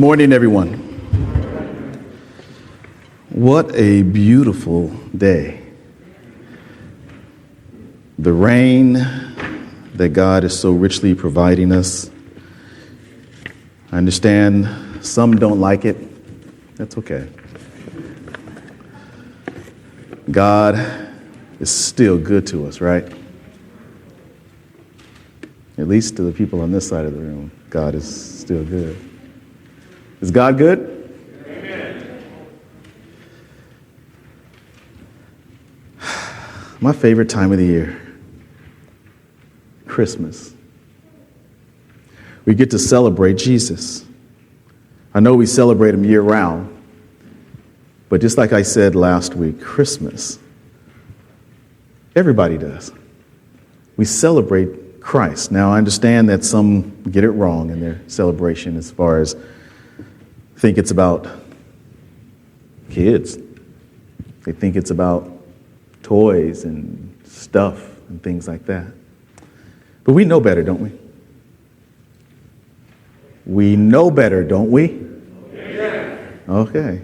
morning, everyone. What a beautiful day. The rain that God is so richly providing us. I understand some don't like it. That's okay. God is still good to us, right? At least to the people on this side of the room, God is still good. Is God good? Amen. My favorite time of the year, Christmas. We get to celebrate Jesus. I know we celebrate him year round, but just like I said last week, Christmas, everybody does. We celebrate Christ. Now, I understand that some get it wrong in their celebration as far as think it's about kids. They think it's about toys and stuff and things like that. But we know better, don't we? We know better, don't we? Yeah. Okay.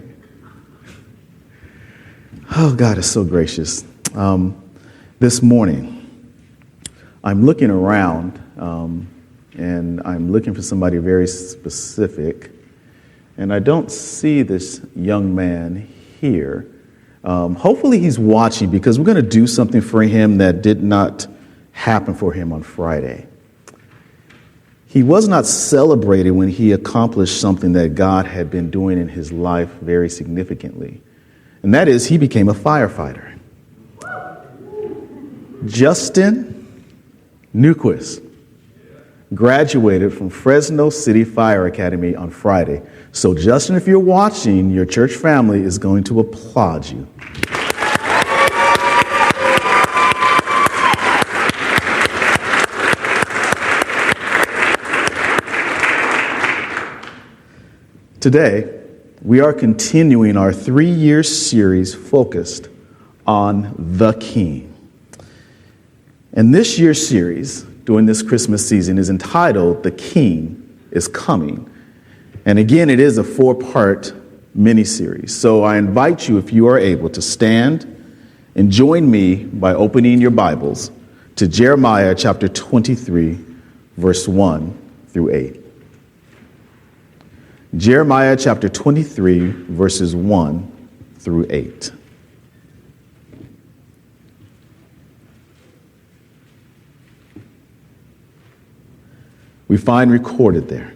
Oh, God is so gracious. This morning, I'm looking around and I'm looking for somebody very specific. And I don't see this young man here. Hopefully he's watching because we're going to do something for him that did not happen for him on Friday. He was not celebrated when he accomplished something that God had been doing in his life very significantly. And that is, he became a firefighter. Justin Newquist graduated from Fresno City Fire Academy on Friday. So, Justin, if you're watching, your church family is going to applaud you. Today, we are continuing our 3-year series focused on the King. And this year's series, during this Christmas season, is entitled The King is Coming. And again, it is a 4-part mini-series. So I invite you, if you are able, to stand and join me by opening your Bibles to Jeremiah chapter 23, verse 1 through 8. Jeremiah chapter 23, verses 1 through 8. We find recorded there,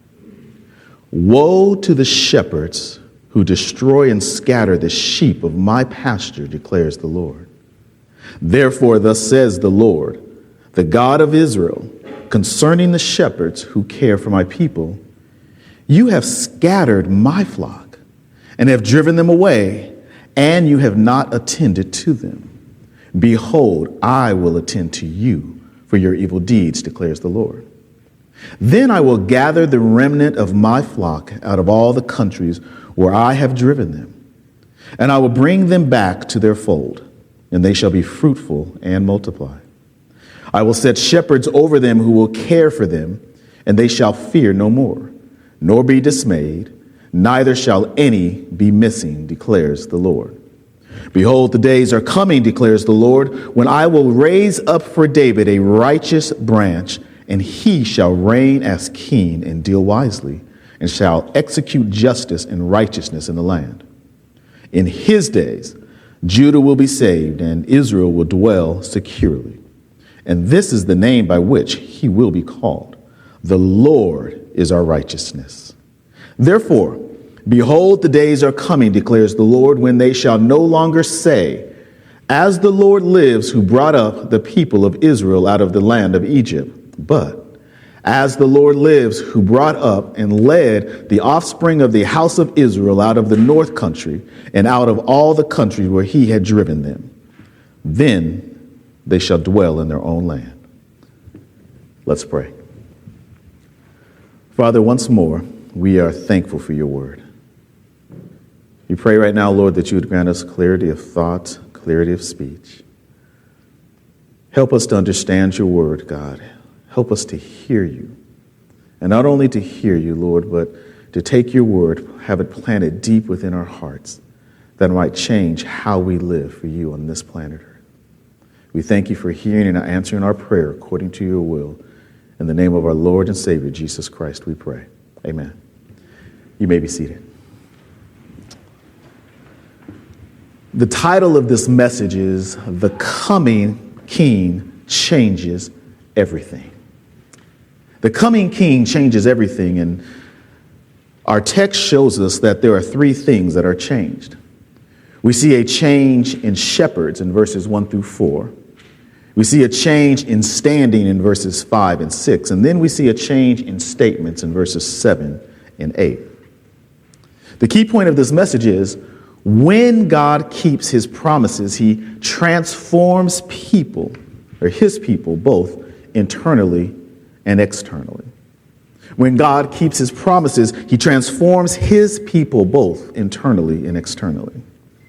"Woe to the shepherds who destroy and scatter the sheep of my pasture, declares the Lord. Therefore, thus says the Lord, the God of Israel, concerning the shepherds who care for my people, you have scattered my flock and have driven them away, and you have not attended to them. Behold, I will attend to you for your evil deeds, declares the Lord. Then I will gather the remnant of my flock out of all the countries where I have driven them, and I will bring them back to their fold, and they shall be fruitful and multiply. I will set shepherds over them who will care for them, and they shall fear no more, nor be dismayed, neither shall any be missing, declares the Lord. Behold, the days are coming, declares the Lord, when I will raise up for David a righteous branch, and he shall reign as king and deal wisely, and shall execute justice and righteousness in the land. In his days, Judah will be saved, and Israel will dwell securely. And this is the name by which he will be called. The Lord is our righteousness. Therefore, behold, the days are coming, declares the Lord, when they shall no longer say, as the Lord lives, who brought up the people of Israel out of the land of Egypt, but as the Lord lives, who brought up and led the offspring of the house of Israel out of the north country and out of all the countries where he had driven them, then they shall dwell in their own land. Let's pray. Father, once more, we are thankful for your word. We pray right now, Lord, that you would grant us clarity of thought, clarity of speech. Help us to understand your word, God. Help us to hear you. And not only to hear you, Lord, but to take your word, have it planted deep within our hearts, that it might change how we live for you on this planet Earth. We thank you for hearing and answering our prayer according to your will. In the name of our Lord and Savior, Jesus Christ, we pray. Amen. You may be seated. The title of this message is The Coming King Changes Everything. The coming King changes everything, and our text shows us that there are three things that are changed. We see a change in shepherds in verses 1 through 4. We see a change in standing in verses 5 and 6. And then we see a change in statements in verses 7 and 8. The key point of this message is when God keeps his promises, he transforms people, or his people, both internally and externally. When God keeps his promises, he transforms his people both internally and externally.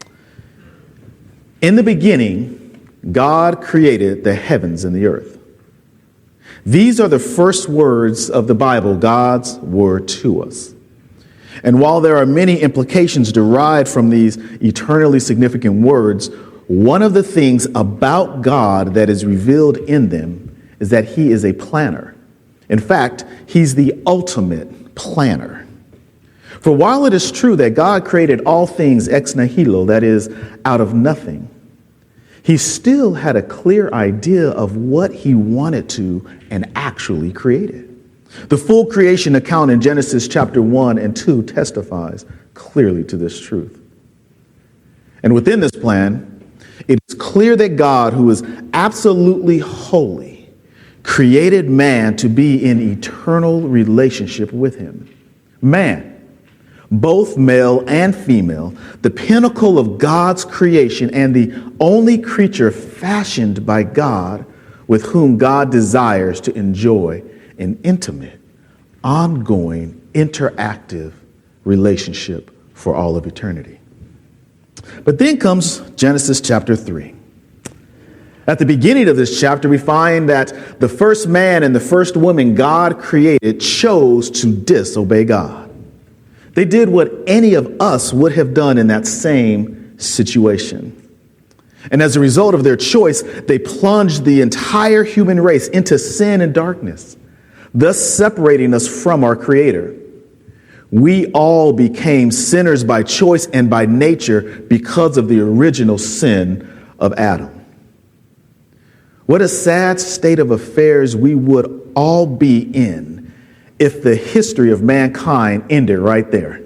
In the beginning, God created the heavens and the earth. These are the first words of the Bible, God's word to us. And while there are many implications derived from these eternally significant words, one of the things about God that is revealed in them is that he is a planner. In fact, he's the ultimate planner. For while it is true that God created all things ex nihilo, that is, out of nothing, he still had a clear idea of what he wanted to and actually created. The full creation account in Genesis chapter 1 and 2 testifies clearly to this truth. And within this plan, it is clear that God, who is absolutely holy, created man to be in eternal relationship with him. Man, both male and female, the pinnacle of God's creation and the only creature fashioned by God with whom God desires to enjoy an intimate, ongoing, interactive relationship for all of eternity. But then comes Genesis chapter 3. At the beginning of this chapter, we find that the first man and the first woman God created chose to disobey God. They did what any of us would have done in that same situation. And as a result of their choice, they plunged the entire human race into sin and darkness, thus separating us from our Creator. We all became sinners by choice and by nature because of the original sin of Adam. What a sad state of affairs we would all be in if the history of mankind ended right there.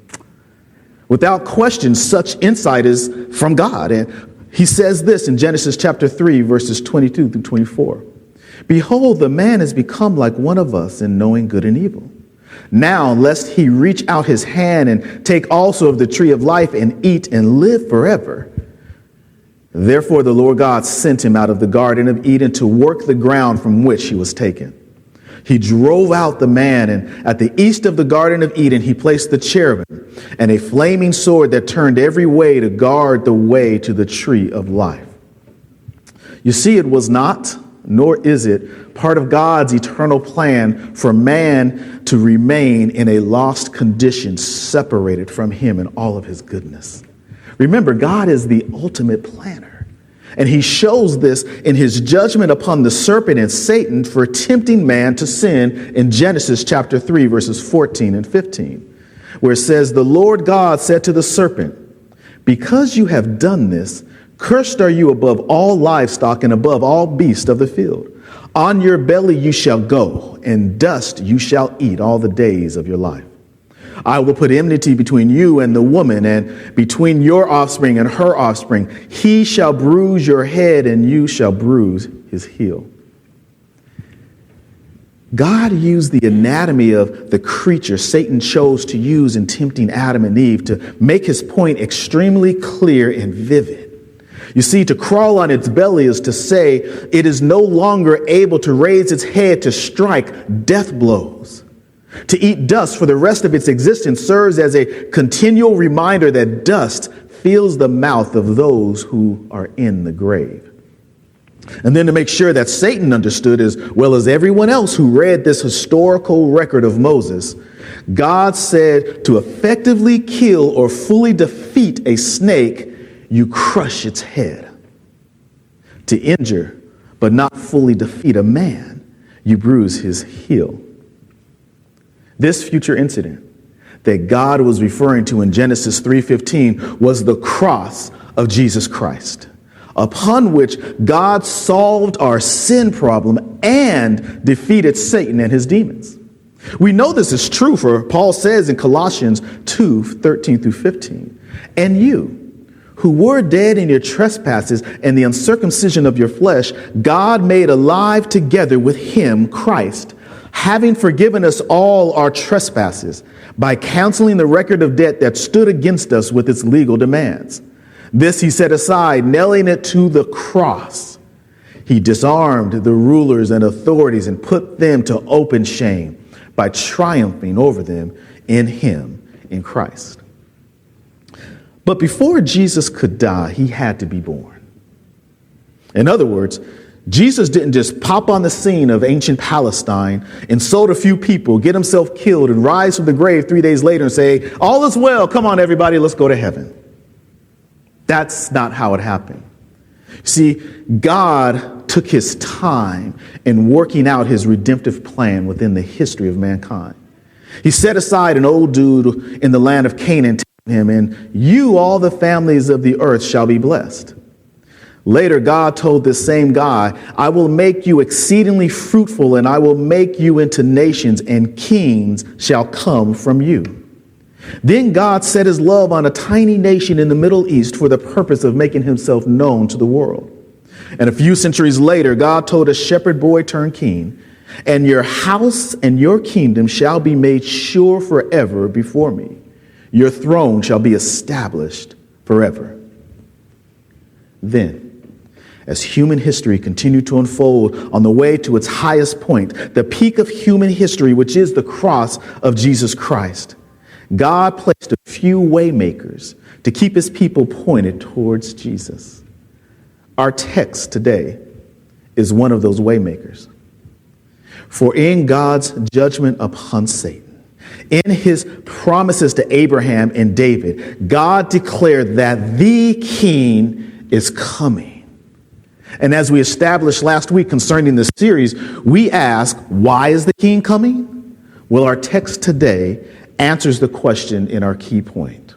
Without question, such insight is from God. And he says this in Genesis chapter 3, verses 22 through 24. Behold, the man has become like one of us in knowing good and evil. Now, lest he reach out his hand and take also of the tree of life and eat and live forever. Therefore, the Lord God sent him out of the Garden of Eden to work the ground from which he was taken. He drove out the man, and at the east of the Garden of Eden, he placed the cherubim and a flaming sword that turned every way to guard the way to the tree of life. You see, it was not, nor is it, part of God's eternal plan for man to remain in a lost condition, separated from him and all of his goodness. Remember, God is the ultimate planner. And he shows this in his judgment upon the serpent and Satan for tempting man to sin in Genesis chapter 3, verses 14 and 15, where it says, the Lord God said to the serpent, because you have done this, cursed are you above all livestock and above all beasts of the field. On your belly you shall go, and dust you shall eat all the days of your life. I will put enmity between you and the woman, and between your offspring and her offspring. He shall bruise your head, and you shall bruise his heel. God used the anatomy of the creature Satan chose to use in tempting Adam and Eve to make his point extremely clear and vivid. You see, to crawl on its belly is to say it is no longer able to raise its head to strike death blows. To eat dust for the rest of its existence serves as a continual reminder that dust fills the mouth of those who are in the grave. And then to make sure that Satan understood as well as everyone else who read this historical record of Moses, God said to effectively kill or fully defeat a snake, you crush its head. To injure but not fully defeat a man, you bruise his heel. This future incident that God was referring to in Genesis 3:15 was the cross of Jesus Christ, upon which God solved our sin problem and defeated Satan and his demons. We know this is true, for Paul says in Colossians 2:13 through 15, and you, who were dead in your trespasses and the uncircumcision of your flesh, God made alive together with him, Christ, having forgiven us all our trespasses by canceling the record of debt that stood against us with its legal demands. This he set aside, nailing it to the cross. He disarmed the rulers and authorities and put them to open shame by triumphing over them in him, in Christ. But before Jesus could die, he had to be born. In other words, Jesus didn't just pop on the scene of ancient Palestine, insult a few people, get himself killed, and rise from the grave 3 days later and say, all is well, come on everybody, let's go to heaven. That's not how it happened. See, God took his time in working out his redemptive plan within the history of mankind. He set aside an old dude in the land of Canaan, telling him, and you, all the families of the earth, shall be blessed. Later, God told this same guy, I will make you exceedingly fruitful, and I will make you into nations, and kings shall come from you. Then God set his love on a tiny nation in the Middle East for the purpose of making himself known to the world. And a few centuries later, God told a shepherd boy turned king, and your house and your kingdom shall be made sure forever before me. Your throne shall be established forever. Then, as human history continued to unfold on the way to its highest point, the peak of human history, which is the cross of Jesus Christ, God placed a few waymakers to keep his people pointed towards Jesus. Our text today is one of those waymakers. For in God's judgment upon Satan, in his promises to Abraham and David, God declared that the king is coming. And as we established last week concerning this series, we ask, why is the king coming? Well, our text today answers the question in our key point.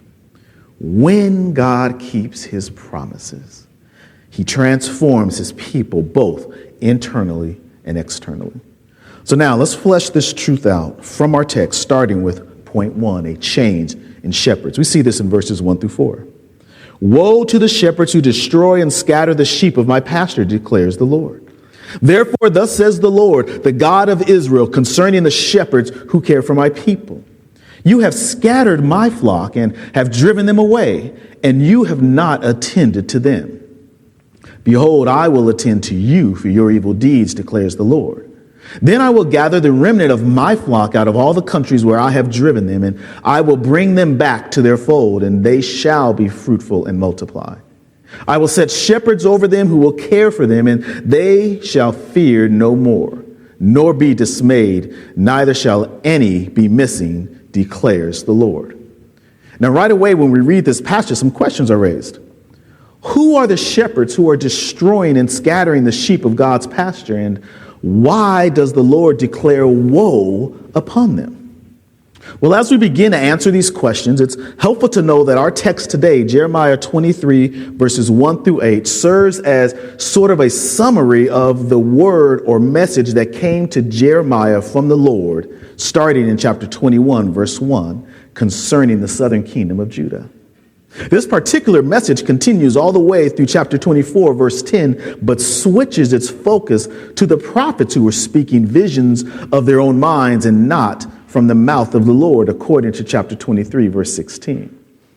When God keeps his promises, he transforms his people both internally and externally. So now let's flesh this truth out from our text, starting with point 1, a change in shepherds. We see this in verses 1 through 4. Woe to the shepherds who destroy and scatter the sheep of my pasture, declares the Lord. Therefore, thus says the Lord, the God of Israel, concerning the shepherds who care for my people. You have scattered my flock and have driven them away, and you have not attended to them. Behold, I will attend to you for your evil deeds, declares the Lord. Then I will gather the remnant of my flock out of all the countries where I have driven them, and I will bring them back to their fold, and they shall be fruitful and multiply. I will set shepherds over them who will care for them, and they shall fear no more, nor be dismayed, neither shall any be missing, declares the Lord. Now, right away, when we read this passage, some questions are raised. Who are the shepherds who are destroying and scattering the sheep of God's pasture, and why does the Lord declare woe upon them? Well, as we begin to answer these questions, it's helpful to know that our text today, Jeremiah 23, verses 1 through 8, serves as sort of a summary of the word or message that came to Jeremiah from the Lord, starting in chapter 21, verse 1, concerning the southern kingdom of Judah. This particular message continues all the way through chapter 24, verse 10, but switches its focus to the prophets who were speaking visions of their own minds and not from the mouth of the Lord, according to chapter 23, verse 16.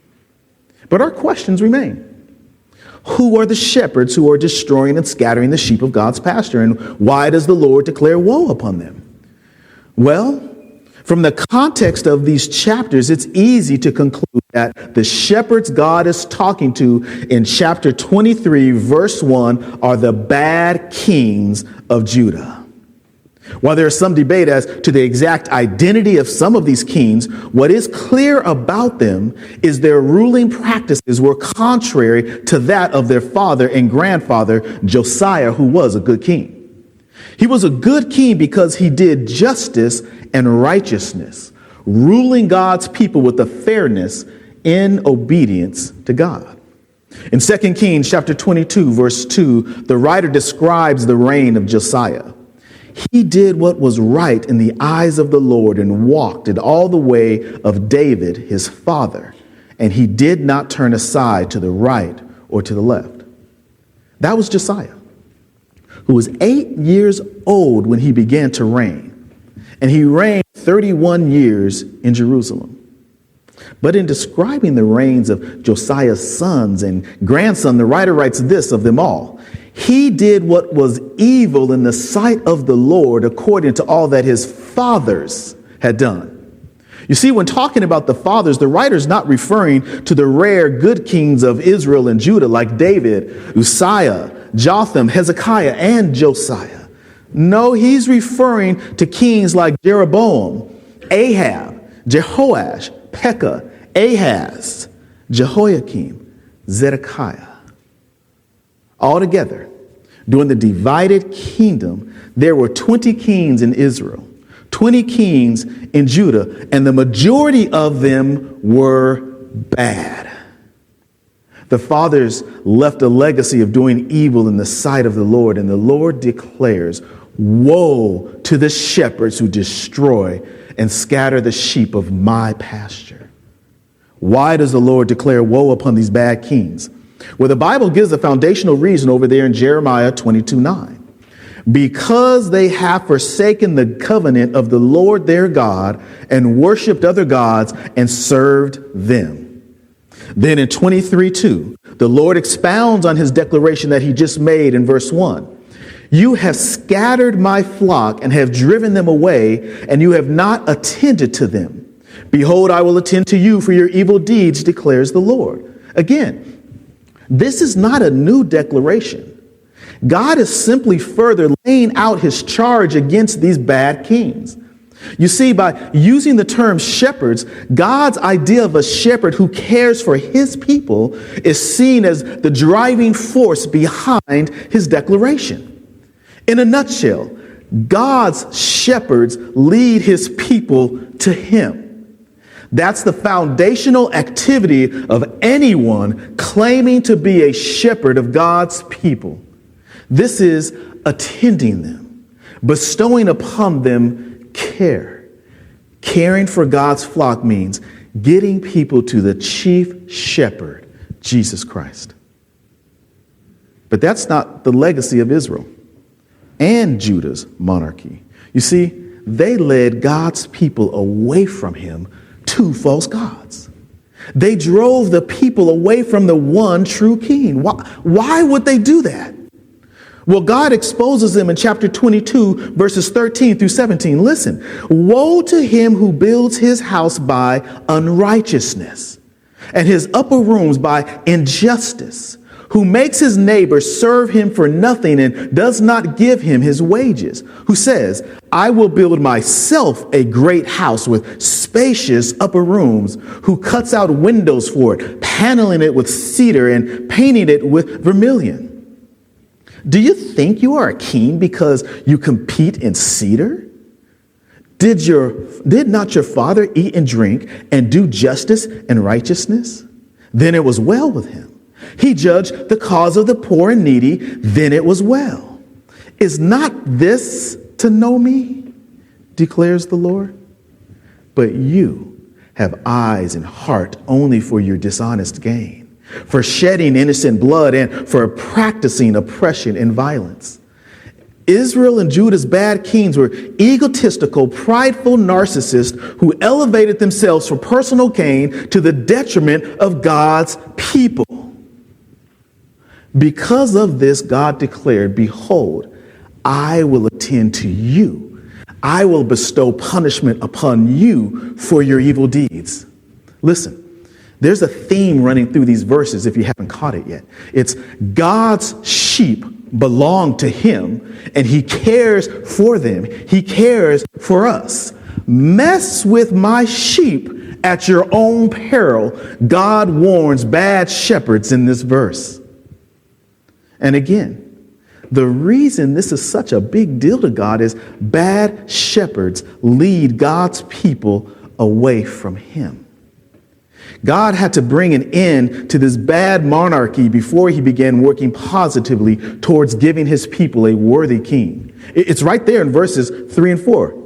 But our questions remain. Who are the shepherds who are destroying and scattering the sheep of God's pasture, and why does the Lord declare woe upon them? Well, from the context of these chapters, it's easy to conclude that the shepherds God is talking to in chapter 23, verse 1, are the bad kings of Judah. While there is some debate as to the exact identity of some of these kings, what is clear about them is their ruling practices were contrary to that of their father and grandfather, Josiah, who was a good king. He was a good king because he did justice and righteousness, ruling God's people with a fairness in obedience to God. In 2 Kings chapter 22, verse 2, the writer describes the reign of Josiah. He did what was right in the eyes of the Lord and walked in all the way of David, his father, and he did not turn aside to the right or to the left. That was Josiah, who was 8 years old when he began to reign, and he reigned 31 years in Jerusalem. But in describing the reigns of Josiah's sons and grandson, the writer writes this of them all: he did what was evil in the sight of the Lord according to all that his fathers had done. You see, when talking about the fathers, the writer's not referring to the rare good kings of Israel and Judah like David, Uzziah, Jotham, Hezekiah, and Josiah. No, he's referring to kings like Jeroboam, Ahab, Jehoash, Pekah, Ahaz, Jehoiakim, Zedekiah. Altogether, during the divided kingdom, there were 20 kings in Israel, 20 kings in Judah, and the majority of them were bad. The fathers left a legacy of doing evil in the sight of the Lord, and the Lord declares, "Woe to the shepherds who destroy and scatter the sheep of my pasture." Why does the Lord declare woe upon these bad kings? Well, the Bible gives a foundational reason over there in Jeremiah 22:9. Because they have forsaken the covenant of the Lord their God and worshiped other gods and served them. Then in 23:2, the Lord expounds on his declaration that he just made in verse 1. You have scattered my flock and have driven them away, and you have not attended to them. Behold, I will attend to you for your evil deeds, declares the Lord. Again, this is not a new declaration. God is simply further laying out his charge against these bad kings. You see, by using the term shepherds, God's idea of a shepherd who cares for his people is seen as the driving force behind his declaration. In a nutshell, God's shepherds lead his people to him. That's the foundational activity of anyone claiming to be a shepherd of God's people. This is attending them, bestowing upon them care. Caring for God's flock means getting people to the chief shepherd, Jesus Christ. But that's not the legacy of Israel and Judah's monarchy. You see, they led God's people away from him to false gods. They drove the people away from the one true king. Why would they do that? Well, God exposes them in chapter 22, verses 13 through 17. Listen, woe to him who builds his house by unrighteousness and his upper rooms by injustice, who makes his neighbor serve him for nothing and does not give him his wages, who says, I will build myself a great house with spacious upper rooms, who cuts out windows for it, paneling it with cedar and painting it with vermilion. Do you think you are a king because you compete in cedar? Did not your father eat and drink and do justice and righteousness? Then it was well with him. He judged the cause of the poor and needy. Then it was well. Is not this to know me? Declares the Lord. But you have eyes and heart only for your dishonest gain, for shedding innocent blood and for practicing oppression and violence. Israel and Judah's bad kings were egotistical, prideful narcissists who elevated themselves for personal gain to the detriment of God's people. Because of this, God declared, behold, I will attend to you. I will bestow punishment upon you for your evil deeds. Listen, there's a theme running through these verses if you haven't caught it yet. It's God's sheep belong to him, and he cares for them. He cares for us. Mess with my sheep at your own peril. God warns bad shepherds in this verse. And again, the reason this is such a big deal to God is bad shepherds lead God's people away from him. God had to bring an end to this bad monarchy before he began working positively towards giving his people a worthy king. It's right there in verses 3 and 4.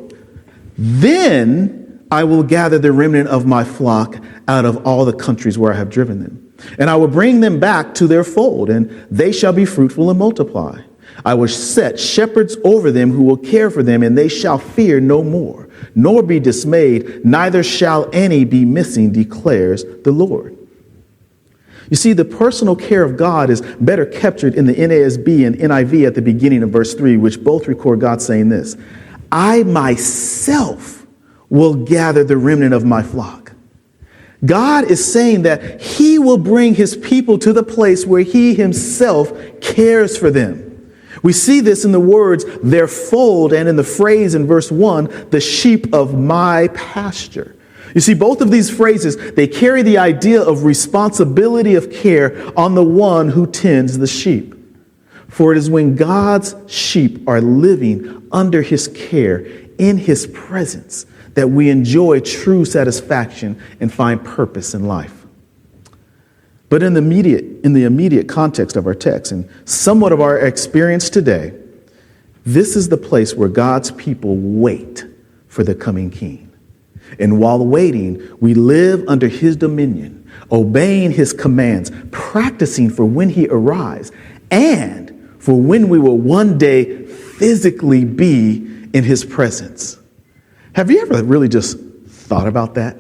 Then I will gather the remnant of my flock out of all the countries where I have driven them, and I will bring them back to their fold, and they shall be fruitful and multiply. I will set shepherds over them who will care for them, and they shall fear no more, nor be dismayed, neither shall any be missing, declares the Lord. You see, the personal care of God is better captured in the NASB and NIV at the beginning of verse 3, which both record God saying this: I myself will gather the remnant of my flock. God is saying that he will bring his people to the place where he himself cares for them. We see this in the words, their fold, and in the phrase in verse 1, the sheep of my pasture. You see, both of these phrases, they carry the idea of responsibility of care on the one who tends the sheep. For it is when God's sheep are living under his care, in his presence, that we enjoy true satisfaction and find purpose in life. But in the immediate context of our text and somewhat of our experience today, this is the place where God's people wait for the coming king. And while waiting, we live under his dominion, obeying his commands, practicing for when he arrives, and for when we will one day physically be in his presence. Have you ever really just thought about that?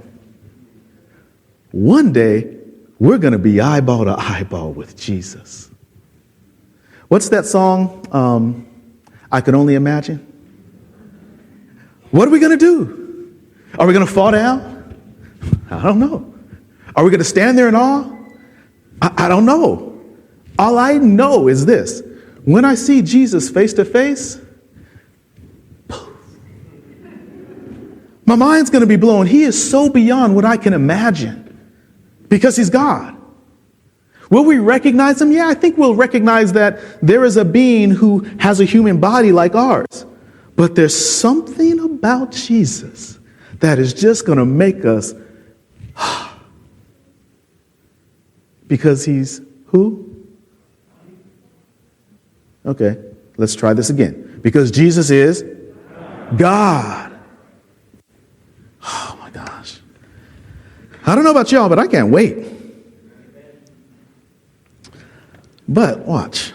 One day, we're going to be eyeball to eyeball with Jesus. What's that song? I Can Only Imagine. What are we going to do? Are we going to fall down? I don't know. Are we going to stand there in awe? I don't know. All I know is this. When I see Jesus face to face, my mind's going to be blown. He is so beyond what I can imagine. Because he's God. Will we recognize him? Yeah, I think we'll recognize that there is a being who has a human body like ours. But there's something about Jesus that is just going to make us, because he's who? Okay, let's try this again. Because Jesus is God. Oh my gosh. I don't know about y'all, but I can't wait. But watch.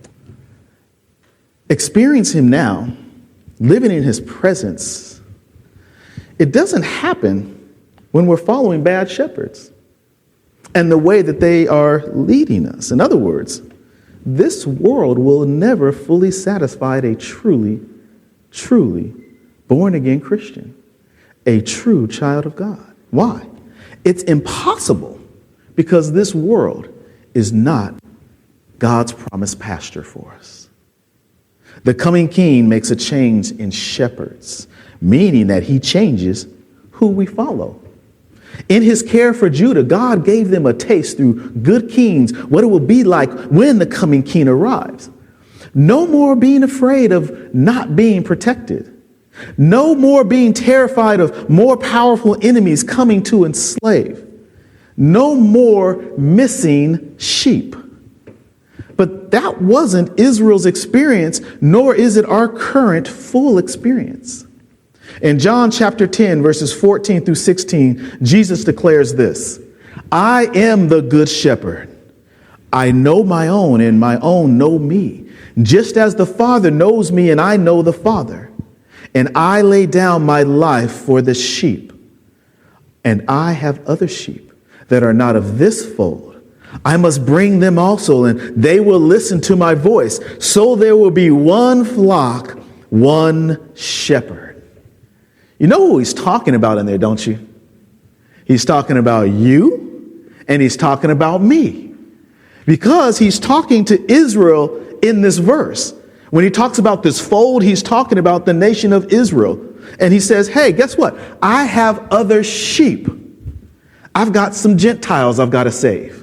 Experience him now, living in his presence. It doesn't happen when we're following bad shepherds and the way that they are leading us. In other words, this world will never fully satisfy a truly born-again Christian, a true child of God. Why? It's impossible because this world is not God's promised pasture for us. The coming king makes a change in shepherds, meaning that he changes who we follow. In his care for Judah, God gave them a taste through good kings what it will be like when the coming king arrives. No more being afraid of not being protected. No more being terrified of more powerful enemies coming to enslave. No more missing sheep. But that wasn't Israel's experience, nor is it our current full experience. In John chapter 10, verses 14 through 16, Jesus declares this: I am the good shepherd. I know my own, and my own know me, just as the Father knows me, and I know the Father. And I lay down my life for the sheep. And I have other sheep that are not of this fold. I must bring them also, and they will listen to my voice. So there will be one flock, one shepherd. You know who he's talking about in there, don't you? He's talking about you, and he's talking about me. Because he's talking to Israel in this verse. When he talks about this fold, he's talking about the nation of Israel. And he says, hey, guess what? I have other sheep. I've got some Gentiles I've got to save.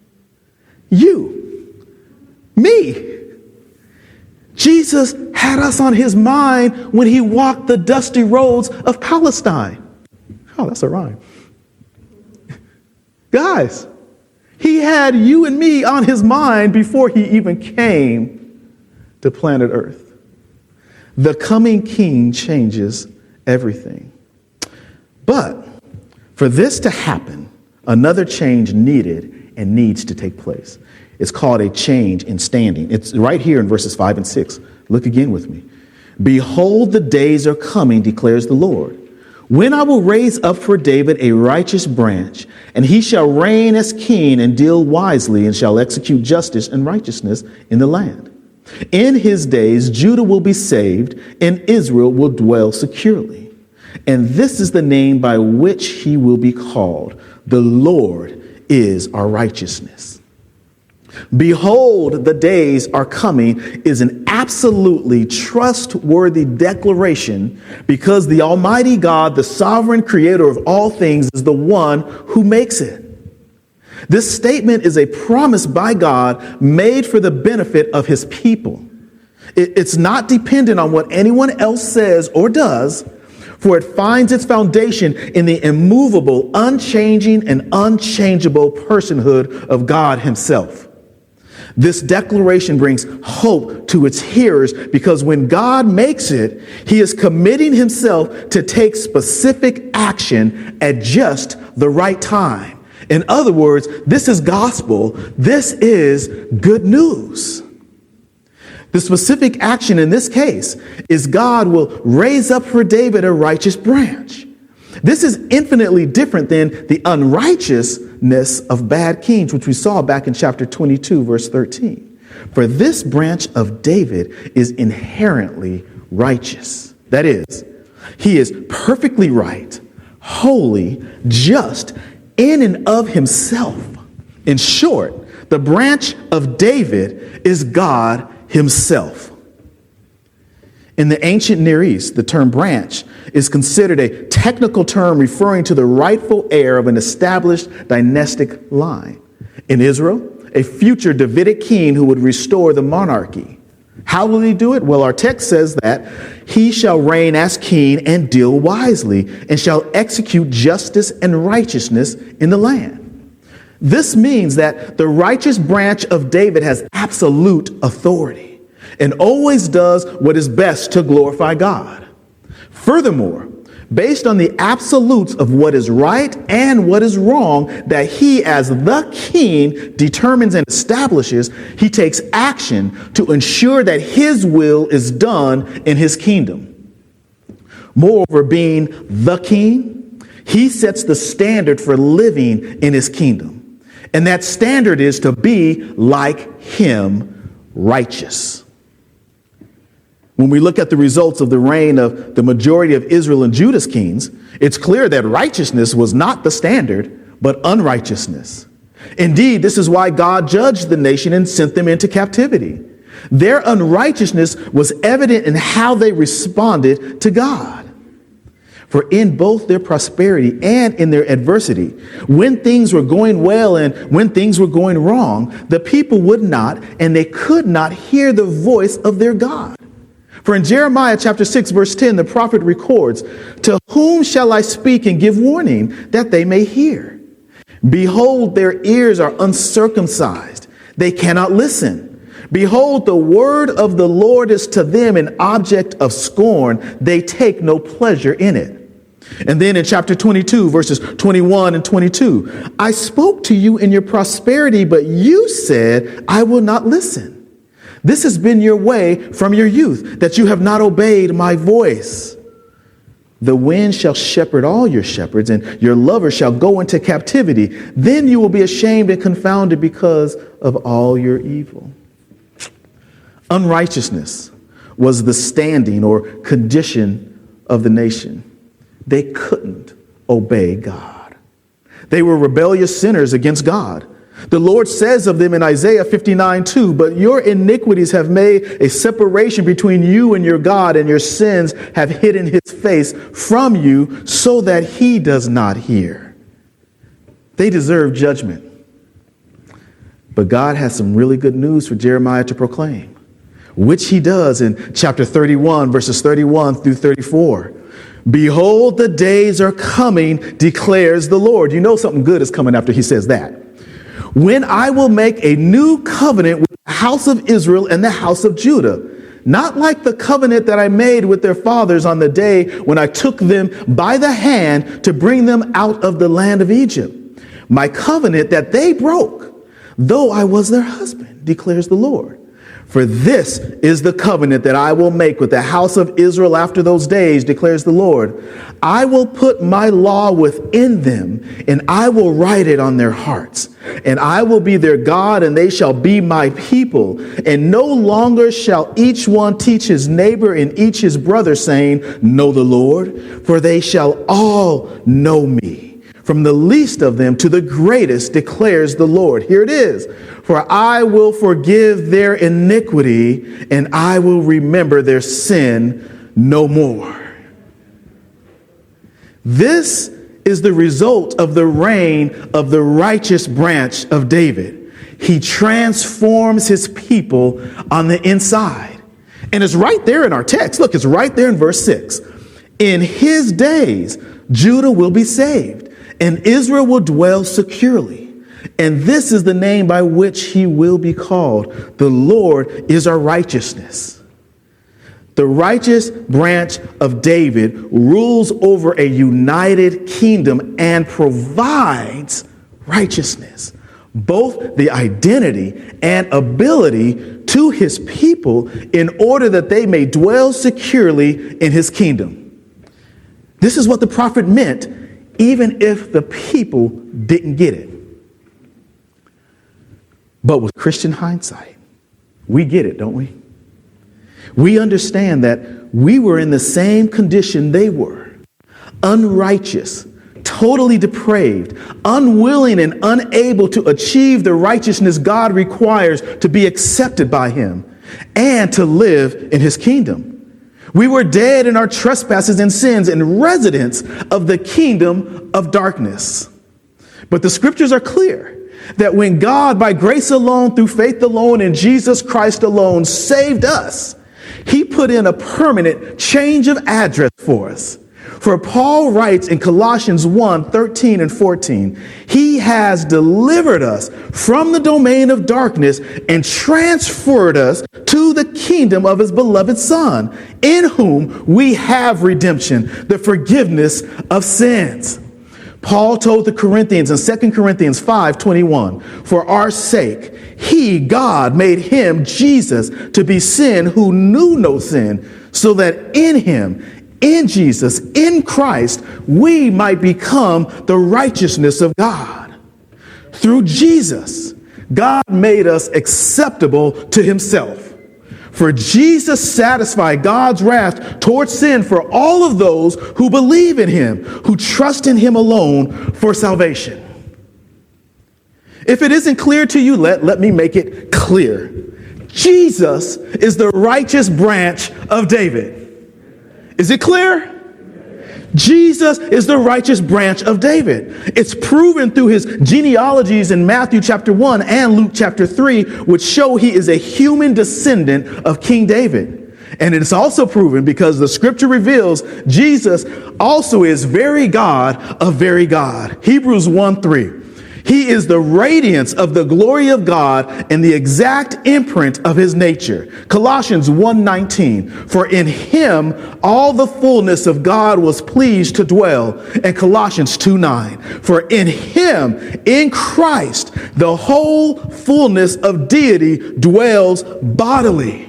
You, me. Jesus had us on his mind when he walked the dusty roads of Palestine. Oh, that's a rhyme. Guys, he had you and me on his mind before he even came to planet Earth. The coming king changes everything. But for this to happen, another change needed and needs to take place. It's called a change in standing. It's right here in verses 5 and 6. Look again with me. Behold, the days are coming, declares the Lord, when I will raise up for David a righteous branch, and he shall reign as king and deal wisely and shall execute justice and righteousness in the land. In his days, Judah will be saved and Israel will dwell securely. And this is the name by which he will be called. The Lord is our righteousness. Behold, the days are coming is an absolutely trustworthy declaration because the Almighty God, the sovereign creator of all things, is the one who makes it. This statement is a promise by God made for the benefit of his people. It's not dependent on what anyone else says or does, for it finds its foundation in the immovable, unchanging, and unchangeable personhood of God himself. This declaration brings hope to its hearers because when God makes it, he is committing himself to take specific action at just the right time. In other words, this is gospel. This is good news. The specific action in this case is God will raise up for David a righteous branch. This is infinitely different than the unrighteousness of bad kings, which we saw back in chapter 22, verse 13. For this branch of David is inherently righteous. That is, he is perfectly right, holy, just, in and of himself. In short, the branch of David is God himself. In the ancient Near East, the term branch is considered a technical term referring to the rightful heir of an established dynastic line. In Israel, a future Davidic king who would restore the monarchy. How will he do it? Well, our text says that he shall reign as king and deal wisely and shall execute justice and righteousness in the land. This means that the righteous branch of David has absolute authority and always does what is best to glorify God. Furthermore, based on the absolutes of what is right and what is wrong that he as the king determines and establishes, he takes action to ensure that his will is done in his kingdom. Moreover, being the king, he sets the standard for living in his kingdom. And that standard is to be like him, righteous. When we look at the results of the reign of the majority of Israel and Judah's kings, it's clear that righteousness was not the standard, but unrighteousness. Indeed, this is why God judged the nation and sent them into captivity. Their unrighteousness was evident in how they responded to God. For in both their prosperity and in their adversity, when things were going well and when things were going wrong, the people would not and they could not hear the voice of their God. For in Jeremiah chapter 6, verse 10, the prophet records, "To whom shall I speak and give warning that they may hear? Behold, their ears are uncircumcised. They cannot listen. Behold, the word of the Lord is to them an object of scorn. They take no pleasure in it." And then in chapter 22, verses 21 and 22, "I spoke to you in your prosperity, but you said, I will not listen. This has been your way from your youth, that you have not obeyed my voice. The wind shall shepherd all your shepherds, and your lovers shall go into captivity. Then you will be ashamed and confounded because of all your evil." Unrighteousness was the standing or condition of the nation. They couldn't obey God. They were rebellious sinners against God. The Lord says of them in Isaiah 59:2, but your iniquities have made a separation between you and your God, and your sins have hidden his face from you so that he does not hear. They deserve judgment. But God has some really good news for Jeremiah to proclaim, which he does in chapter 31, verses 31 through 34. Behold, the days are coming, declares the Lord. You know something good is coming after he says that. When I will make a new covenant with the house of Israel and the house of Judah, not like the covenant that I made with their fathers on the day when I took them by the hand to bring them out of the land of Egypt. My covenant that they broke, though I was their husband, declares the Lord. For this is the covenant that I will make with the house of Israel after those days, declares the Lord. I will put my law within them, and I will write it on their hearts. And I will be their God, and they shall be my people. And no longer shall each one teach his neighbor and each his brother, saying, know the Lord, for they shall all know me. From the least of them to the greatest, declares the Lord. Here it is. For I will forgive their iniquity, and I will remember their sin no more. This is the result of the reign of the righteous branch of David. He transforms his people on the inside. And it's right there in our text. Look, it's right there in verse 6. In his days, Judah will be saved, and Israel will dwell securely. And this is the name by which he will be called. The Lord is our righteousness. The righteous branch of David rules over a united kingdom and provides righteousness, both the identity and ability to his people in order that they may dwell securely in his kingdom. This is what the prophet meant, even if the people didn't get it. But with Christian hindsight, we get it, don't we? We understand that we were in the same condition they were, unrighteous, totally depraved, unwilling and unable to achieve the righteousness God requires to be accepted by him and to live in his kingdom. We were dead in our trespasses and sins and residents of the kingdom of darkness. But the scriptures are clear that when God, by grace alone, through faith alone, in Jesus Christ alone, saved us, he put in a permanent change of address for us. For Paul writes in Colossians 1:13 and 14, he has delivered us from the domain of darkness and transferred us to the kingdom of his beloved Son, in whom we have redemption, the forgiveness of sins. Paul told the Corinthians in 2 Corinthians 5:21, for our sake, he, God, made him, Jesus, to be sin who knew no sin, so that in him, in Jesus, in Christ, we might become the righteousness of God. Through Jesus, God made us acceptable to himself. For Jesus satisfied God's wrath towards sin for all of those who believe in him, who trust in him alone for salvation. If it isn't clear to you, let me make it clear. Jesus is the righteous branch of David. Is it clear? Jesus is the righteous branch of David. It's proven through his genealogies in Matthew chapter 1 and Luke chapter 3, which show he is a human descendant of King David. And it's also proven because the scripture reveals Jesus also is very God of very God. Hebrews 1:3. He is the radiance of the glory of God and the exact imprint of his nature. Colossians 1:19, for in him all the fullness of God was pleased to dwell. And Colossians 2:9, for in him, in Christ, the whole fullness of deity dwells bodily.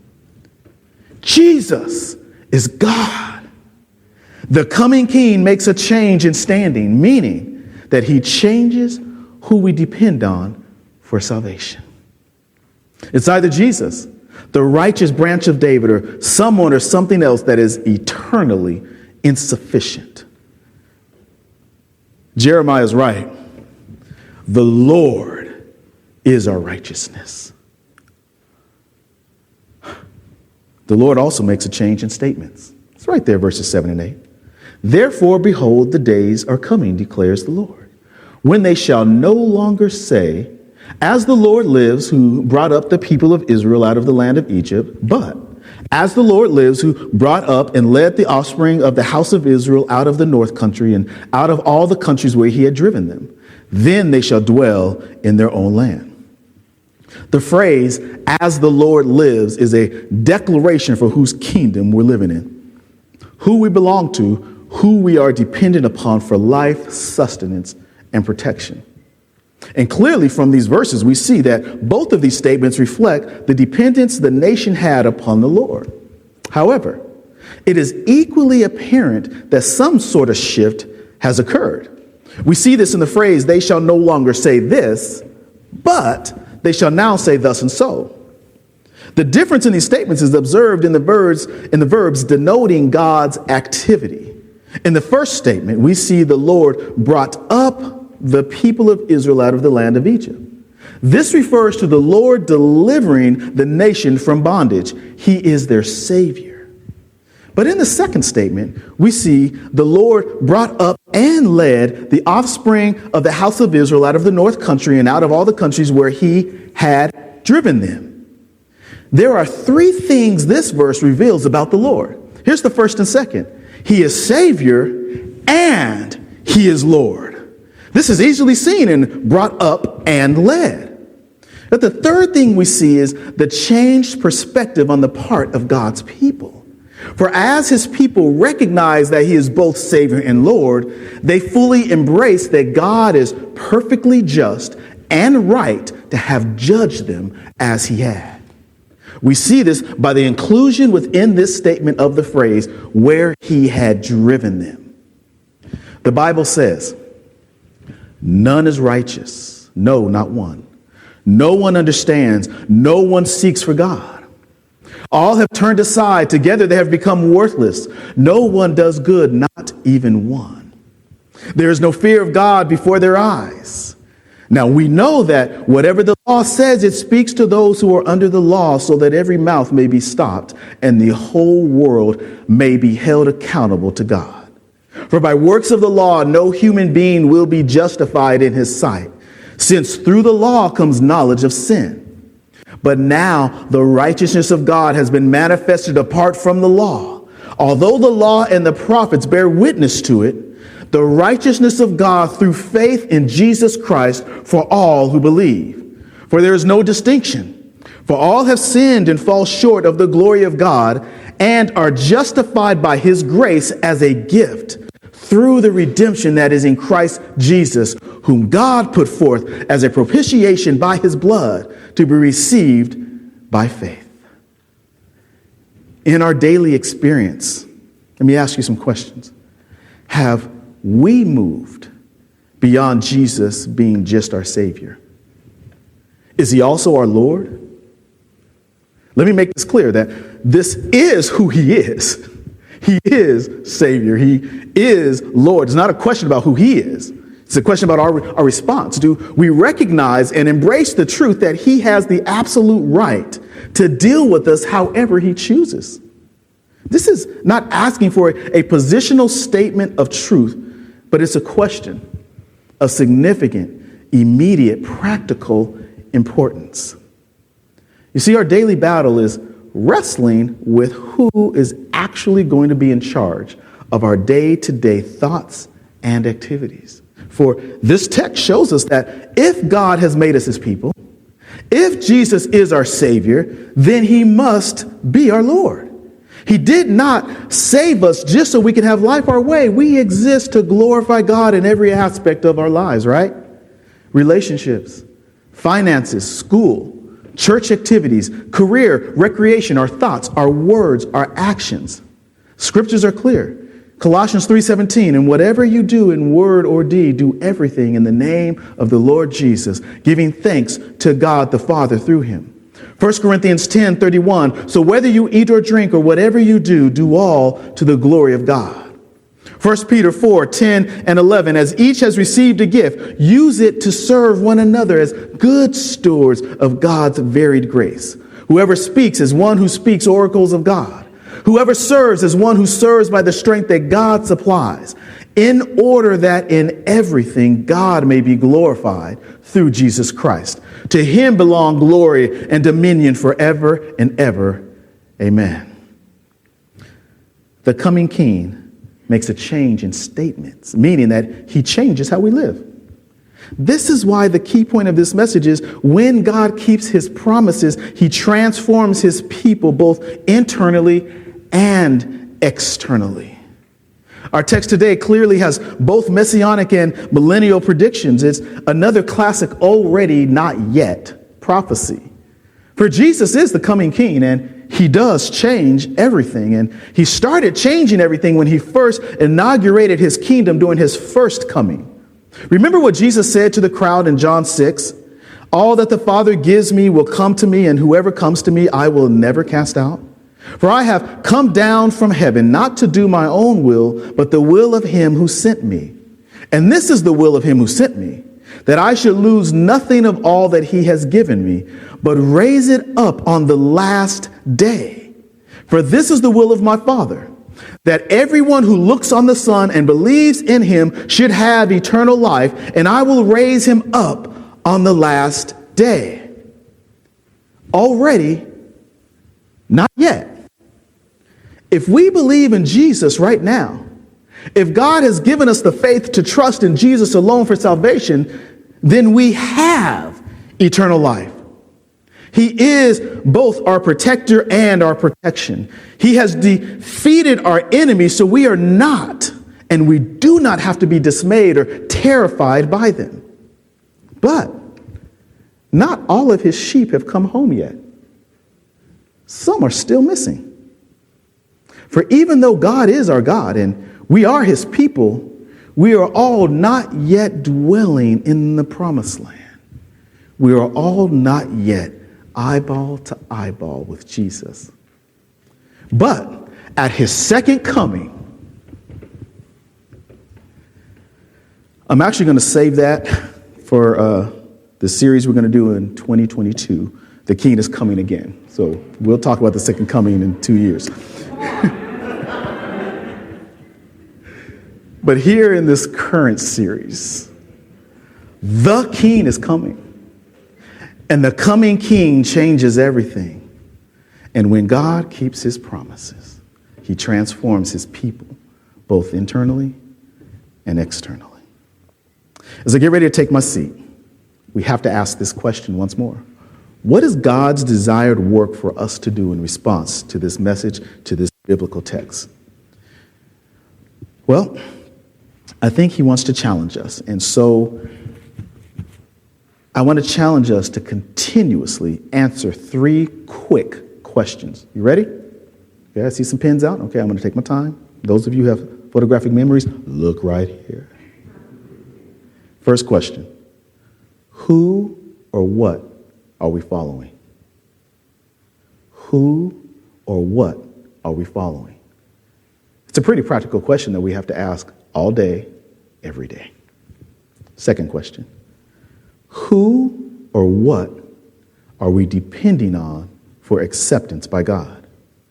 Jesus is God. The coming king makes a change in standing, meaning that he changes who we depend on for salvation. It's either Jesus, the righteous branch of David, or someone or something else that is eternally insufficient. Jeremiah is right. The Lord is our righteousness. The Lord also makes a change in statements. It's right there, verses 7 and 8. Therefore, behold, the days are coming, declares the Lord, when they shall no longer say, as the Lord lives, who brought up the people of Israel out of the land of Egypt, but as the Lord lives, who brought up and led the offspring of the house of Israel out of the north country and out of all the countries where he had driven them, then they shall dwell in their own land. The phrase, as the Lord lives, is a declaration for whose kingdom we're living in, who we belong to, who we are dependent upon for life, sustenance, and protection. And clearly from these verses, we see that both of these statements reflect the dependence the nation had upon the Lord. However, it is equally apparent that some sort of shift has occurred. We see this in the phrase, they shall no longer say this, but they shall now say thus and so. The difference in these statements is observed in the verbs denoting God's activity. In the first statement, we see the Lord brought up the people of Israel out of the land of Egypt. This refers to the Lord delivering the nation from bondage. He is their Savior. But in the second statement, we see the Lord brought up and led the offspring of the house of Israel out of the north country and out of all the countries where he had driven them. There are three things this verse reveals about the Lord. Here's the first and second. He is Savior and he is Lord. This is easily seen in brought up and led. But the third thing we see is the changed perspective on the part of God's people. For as his people recognize that he is both Savior and Lord, they fully embrace that God is perfectly just and right to have judged them as he had. We see this by the inclusion within this statement of the phrase, where he had driven them. The Bible says, none is righteous. No, not one. No one understands. No one seeks for God. All have turned aside. Together they have become worthless. No one does good, not even one. There is no fear of God before their eyes. Now we know that whatever the law says, it speaks to those who are under the law, so that every mouth may be stopped and the whole world may be held accountable to God. For by works of the law, no human being will be justified in his sight, since through the law comes knowledge of sin. But now the righteousness of God has been manifested apart from the law. Although the law and the prophets bear witness to it, the righteousness of God through faith in Jesus Christ for all who believe. For there is no distinction. For all have sinned and fall short of the glory of God and are justified by his grace as a gift through the redemption that is in Christ Jesus, whom God put forth as a propitiation by his blood to be received by faith. In our daily experience, let me ask you some questions. Have we moved beyond Jesus being just our Savior? Is he also our Lord? Let me make this clear that this is who he is. He is Savior. He is Lord. It's not a question about who he is. It's a question about our response. Do we recognize and embrace the truth that he has the absolute right to deal with us however he chooses? This is not asking for a positional statement of truth, but it's a question of significant, immediate, practical importance. You see, our daily battle is wrestling with who is actually going to be in charge of our day-to-day thoughts and activities. For this text shows us that if God has made us his people, if Jesus is our Savior, then he must be our Lord. He did not save us just so we can have life our way. We exist to glorify God in every aspect of our lives, right? Relationships, finances, school, church activities, career, recreation, our thoughts, our words, our actions. Scriptures are clear. Colossians 3:17, and whatever you do in word or deed, do everything in the name of the Lord Jesus, giving thanks to God the Father through him. 1 Corinthians 10:31, so whether you eat or drink or whatever you do, do all to the glory of God. 1 Peter 4, 10 and 11, as each has received a gift, use it to serve one another as good stewards of God's varied grace. Whoever speaks is one who speaks oracles of God. Whoever serves is one who serves by the strength that God supplies, in order that in everything God may be glorified through Jesus Christ. To him belong glory and dominion forever and ever. Amen. The coming King makes a change in statements, meaning that he changes how we live. This is why the key point of this message is when God keeps his promises, he transforms his people both internally and externally. Our text today clearly has both messianic and millennial predictions. It's another classic already not yet prophecy. For Jesus is the coming King, and he does change everything. And he started changing everything when he first inaugurated his kingdom during his first coming. Remember what Jesus said to the crowd in John 6? All that the Father gives me will come to me, and whoever comes to me, I will never cast out. For I have come down from heaven not to do my own will, but the will of him who sent me. And this is the will of him who sent me, that I should lose nothing of all that he has given me, but raise it up on the last day. For this is the will of my Father, that everyone who looks on the Son and believes in him should have eternal life, and I will raise him up on the last day. Already, not yet. If we believe in Jesus right now, if God has given us the faith to trust in Jesus alone for salvation, then we have eternal life. He is both our protector and our protection. He has defeated our enemies, so we are not, and we do not have to be dismayed or terrified by them. But not all of his sheep have come home yet. Some are still missing. For even though God is our God and we are his people, we are all not yet dwelling in the promised land. We are all not yet eyeball to eyeball with Jesus. But at his second coming, I'm actually going to save that for the series we're going to do in 2022. The King is coming again. So we'll talk about the second coming in 2 years. But here in this current series, the King is coming. And the coming King changes everything. And when God keeps his promises, he transforms his people, both internally and externally. As I get ready to take my seat, we have to ask this question once more. What is God's desired work for us to do in response to this message, to this biblical text? Well, I think he wants to challenge us. And so I want to challenge us to continuously answer 3 quick questions. You ready? Okay, I see some pens out. Okay, I'm going to take my time. Those of you who have photographic memories, look right here. First question. Who or what are we following? Who or what are we following? It's a pretty practical question that we have to ask all day, every day. Second question. Who or what are we depending on for acceptance by God?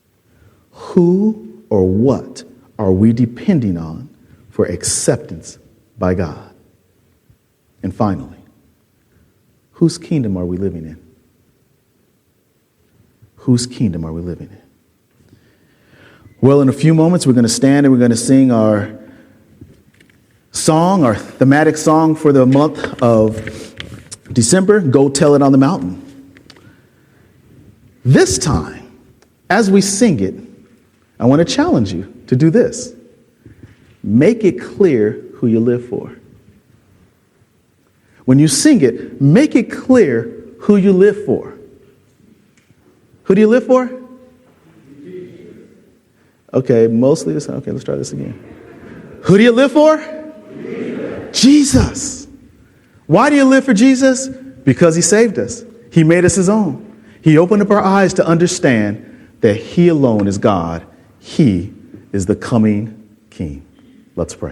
Who or what are we depending on for acceptance by God? And finally, whose kingdom are we living in? Whose kingdom are we living in? Well, in a few moments, we're going to stand and we're going to sing our song, our thematic song for the month of December, Go Tell It on the Mountain. This time, as we sing it, I want to challenge you to do this. Make it clear who you live for. When you sing it, make it clear who you live for. Who do you live for? Okay, mostly this. Okay, let's try this again. Who do you live for? Jesus. Why do you live for Jesus? Because he saved us. He made us his own. He opened up our eyes to understand that he alone is God. He is the coming King. Let's pray.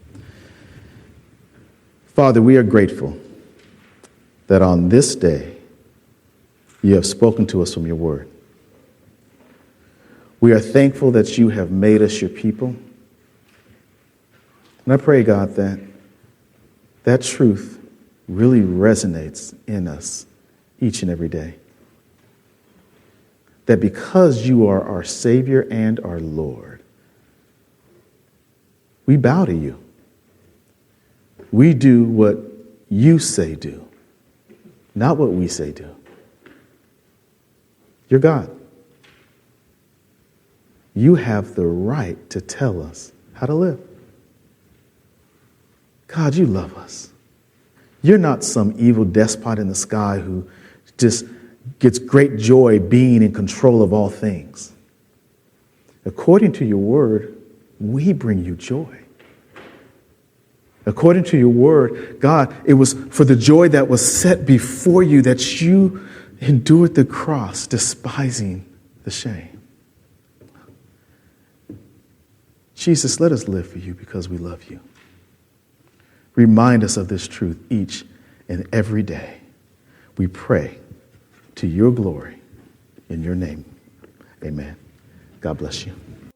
Father, we are grateful that on this day you have spoken to us from your word. We are thankful that you have made us your people. And I pray, God, that that truth really resonates in us each and every day. That because you are our Savior and our Lord, we bow to you. We do what you say do, not what we say do. You're God. You have the right to tell us how to live. God, you love us. You're not some evil despot in the sky who just gets great joy being in control of all things. According to your word, we bring you joy. According to your word, God, it was for the joy that was set before you that you endured the cross, despising the shame. Jesus, let us live for you because we love you. Remind us of this truth each and every day. We pray to your glory in your name. Amen. God bless you.